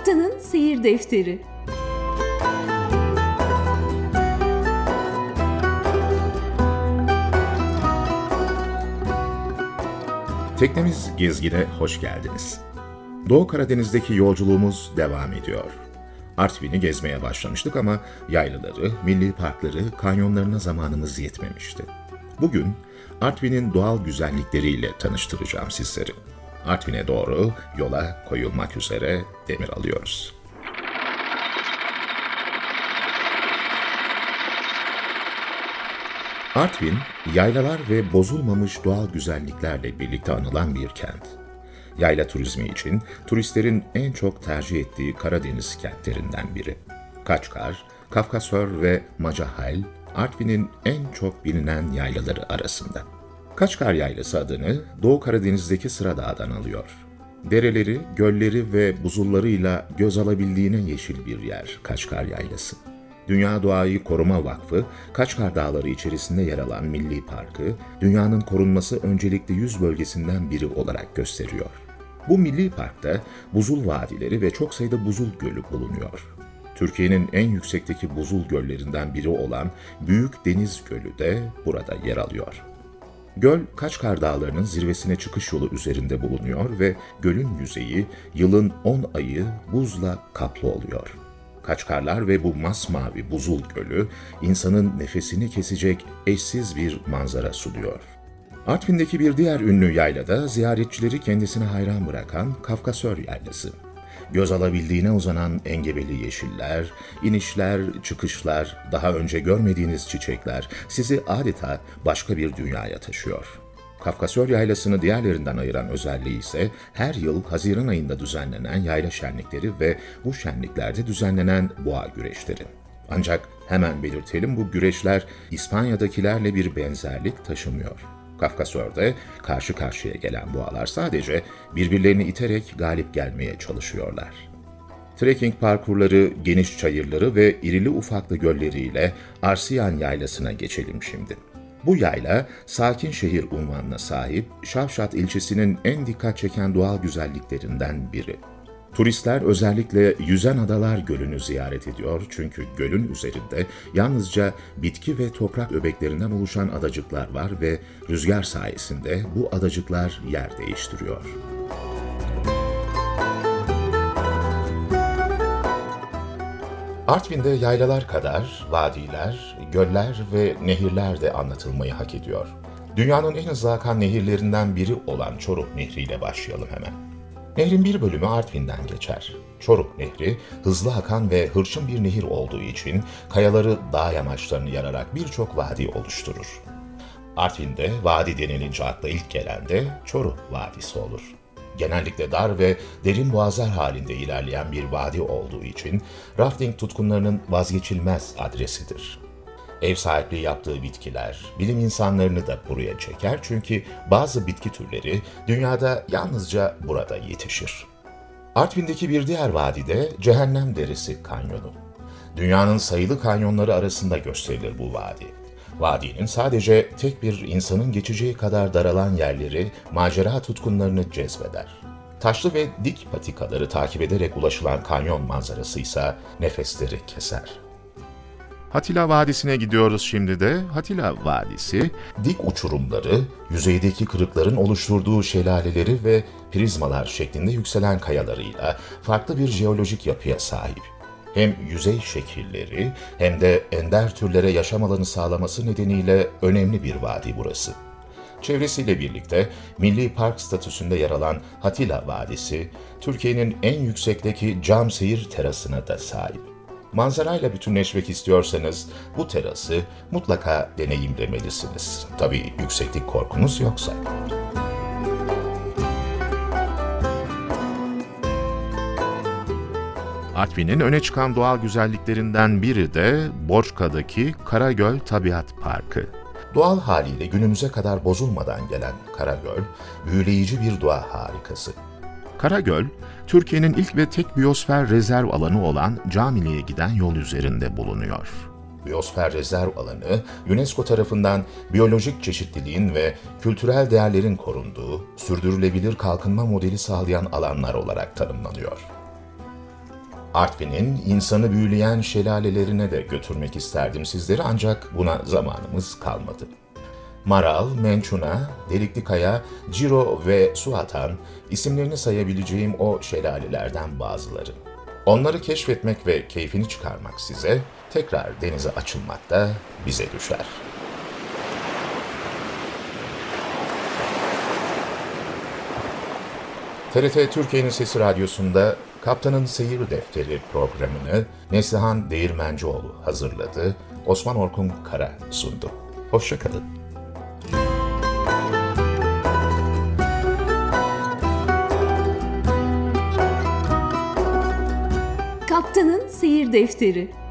Haftanın Seyir Defteri. Teknemiz Gezgin'e hoş geldiniz. Doğu Karadeniz'deki yolculuğumuz devam ediyor. Artvin'i gezmeye başlamıştık ama yaylaları, milli parkları, kanyonlarına zamanımız yetmemişti. Bugün Artvin'in doğal güzellikleriyle tanıştıracağım sizleri. Artvin'e doğru yola koyulmak üzere demir alıyoruz. Artvin, yaylalar ve bozulmamış doğal güzelliklerle birlikte anılan bir kent. Yayla turizmi için turistlerin en çok tercih ettiği Karadeniz kentlerinden biri. Kaçkar, Kafkasör ve Macahal, Artvin'in en çok bilinen yaylaları arasında. Kaçkar Yaylası adını Doğu Karadeniz'deki Sıradağ'dan alıyor. Dereleri, gölleri ve buzullarıyla göz alabildiğine yeşil bir yer Kaçkar Yaylası. Dünya Doğayı Koruma Vakfı, Kaçkar Dağları içerisinde yer alan Milli Parkı, dünyanın korunması öncelikli 100 bölgesinden biri olarak gösteriyor. Bu milli parkta buzul vadileri ve çok sayıda buzul gölü bulunuyor. Türkiye'nin en yüksekteki buzul göllerinden biri olan Büyük Deniz Gölü de burada yer alıyor. Göl, Kaçkar Dağları'nın zirvesine çıkış yolu üzerinde bulunuyor ve gölün yüzeyi yılın 10 ayı buzla kaplı oluyor. Kaçkarlar ve bu masmavi buzul gölü, insanın nefesini kesecek eşsiz bir manzara sunuyor. Artvin'deki bir diğer ünlü yaylada ziyaretçileri kendisine hayran bırakan Kafkasör Yaylası. Göz alabildiğine uzanan engebeli yeşiller, inişler, çıkışlar, daha önce görmediğiniz çiçekler sizi adeta başka bir dünyaya taşıyor. Kafkasör Yaylası'nı diğerlerinden ayıran özelliği ise her yıl Haziran ayında düzenlenen yayla şenlikleri ve bu şenliklerde düzenlenen boğa güreşleri. Ancak hemen belirtelim, bu güreşler İspanya'dakilerle bir benzerlik taşımıyor. Kafkasör'de karşı karşıya gelen boğalar sadece birbirlerini iterek galip gelmeye çalışıyorlar. Trekking parkurları, geniş çayırları ve irili ufaklı gölleriyle Arsiyan Yaylası'na geçelim şimdi. Bu yayla, sakin şehir unvanına sahip Şavşat ilçesinin en dikkat çeken doğal güzelliklerinden biri. Turistler özellikle Yüzen Adalar Gölü'nü ziyaret ediyor çünkü gölün üzerinde yalnızca bitki ve toprak öbeklerinden oluşan adacıklar var ve rüzgar sayesinde bu adacıklar yer değiştiriyor. Artvin'de yaylalar kadar vadiler, göller ve nehirler de anlatılmayı hak ediyor. Dünyanın en hızlı akan nehirlerinden biri olan Çoruk Nehri ile başlayalım hemen. Nehrin bir bölümü Artvin'den geçer. Çoruk Nehri, hızlı akan ve hırçın bir nehir olduğu için kayaları, dağ yamaçlarını yararak birçok vadi oluşturur. Artvin'de vadi denilince akla ilk gelen de Çoruk Vadisi olur. Genellikle dar ve derin boğazlar halinde ilerleyen bir vadi olduğu için rafting tutkunlarının vazgeçilmez adresidir. Ev sahipliği yaptığı bitkiler, bilim insanlarını da buraya çeker çünkü bazı bitki türleri dünyada yalnızca burada yetişir. Artvin'deki bir diğer vadi de Cehennem Deresi Kanyonu. Dünyanın sayılı kanyonları arasında gösterilir bu vadi. Vadinin sadece tek bir insanın geçeceği kadar daralan yerleri macera tutkunlarını cezbeder. Taşlı ve dik patikaları takip ederek ulaşılan kanyon manzarası ise nefesleri keser. Hatila Vadisi'ne gidiyoruz şimdi de. Hatila Vadisi, dik uçurumları, yüzeydeki kırıkların oluşturduğu şelaleleri ve prizmalar şeklinde yükselen kayalarıyla farklı bir jeolojik yapıya sahip. Hem yüzey şekilleri hem de ender türlere yaşam alanı sağlaması nedeniyle önemli bir vadi burası. Çevresiyle birlikte Milli Park statüsünde yer alan Hatila Vadisi, Türkiye'nin en yüksekteki cam seyir terasına da sahip. Manzarayla bütünleşmek istiyorsanız bu terası mutlaka deneyimlemelisiniz. Tabii yükseklik korkunuz yoksa. Artvin'in öne çıkan doğal güzelliklerinden biri de Borçka'daki Karagöl Tabiat Parkı. Doğal haliyle günümüze kadar bozulmadan gelen Karagöl, büyüleyici bir doğa harikası. Karagöl, Türkiye'nin ilk ve tek biyosfer rezerv alanı olan Camili'ye giden yol üzerinde bulunuyor. Biyosfer rezerv alanı, UNESCO tarafından biyolojik çeşitliliğin ve kültürel değerlerin korunduğu, sürdürülebilir kalkınma modeli sağlayan alanlar olarak tanımlanıyor. Artvin'in insanı büyüleyen şelalelerine de götürmek isterdim sizleri ancak buna zamanımız kalmadı. Maral, Mençuna, Deliklikaya, Ciro ve Suatan isimlerini sayabileceğim o şelalelerden bazıları. Onları keşfetmek ve keyfini çıkarmak size, tekrar denize açılmak da bize düşer. TRT Türkiye'nin Sesi Radyosu'nda Kaptanın Seyir Defteri programını Neslihan Değirmencioğlu hazırladı, Osman Orkun Kara sundu. Hoşça kalın. Kaptanın Seyir Defteri.